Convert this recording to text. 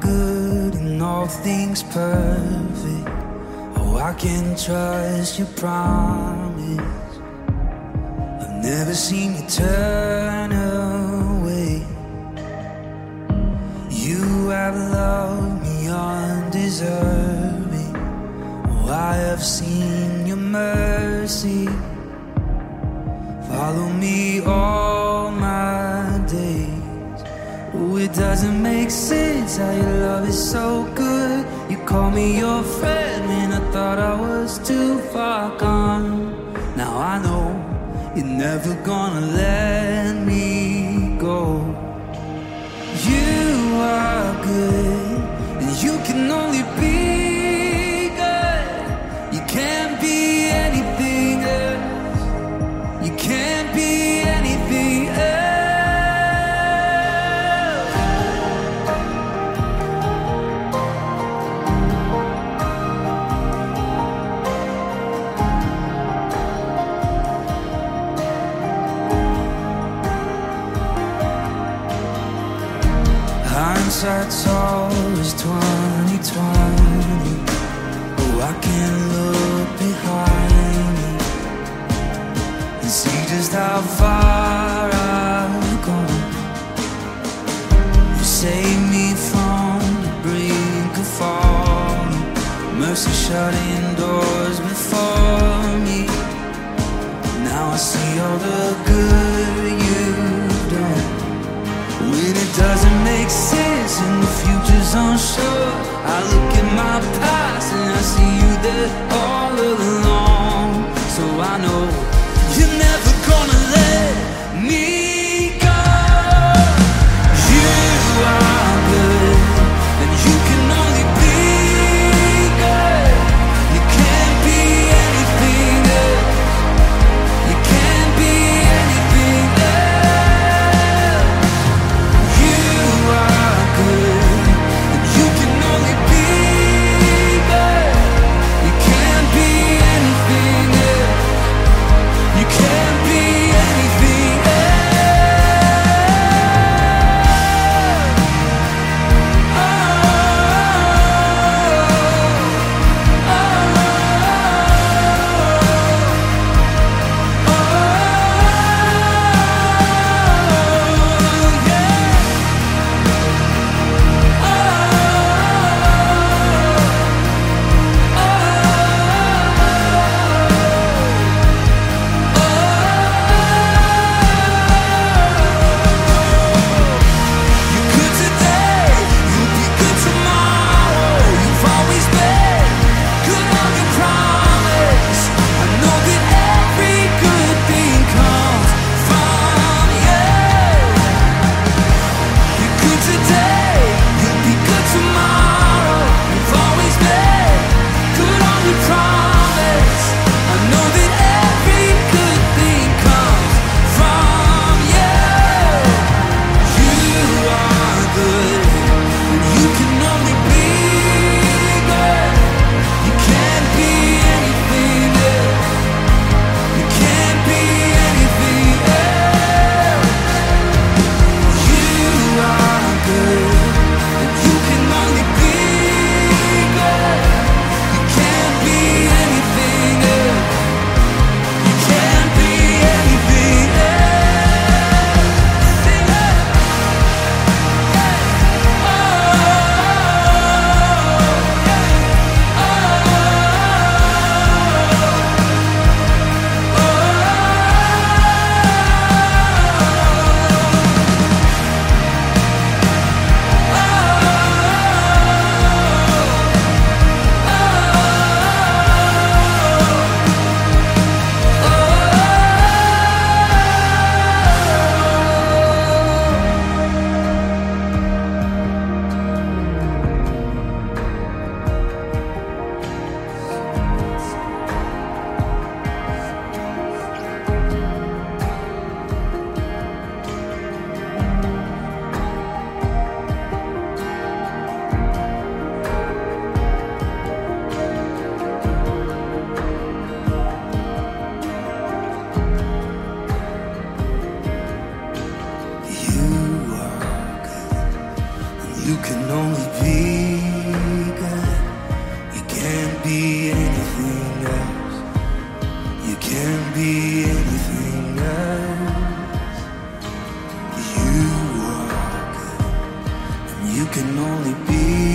good and all things perfect. Oh, I can trust your promise. I've never seen you turn away. You have loved me undeserving. Oh, I have seen your mercy follow me all my days. Oh, it doesn't make sense how your love is so good. You call me your friend when I thought I was too far gone. Now I know you're never gonna let me go. You are good, and you can only be good. You can't be anything else. You can't be anything else. Hindsight's always 20/20. Oh, I can look behind me and see just how far I've gone. You saved me from the brink of falling. Mercy shutting doors before me. Now I see all the good you've done. When it doesn't make sense and the future's unsure, I look at my past and I see you there all along. So I know you're never gonna let me go. You are good, and you can only be good. You can't be anything else. You can't be anything else. You are good, and you can only be good. You can't be anything else. You can only be good. You can't be anything else. You can't be anything else. You are good, and you can only be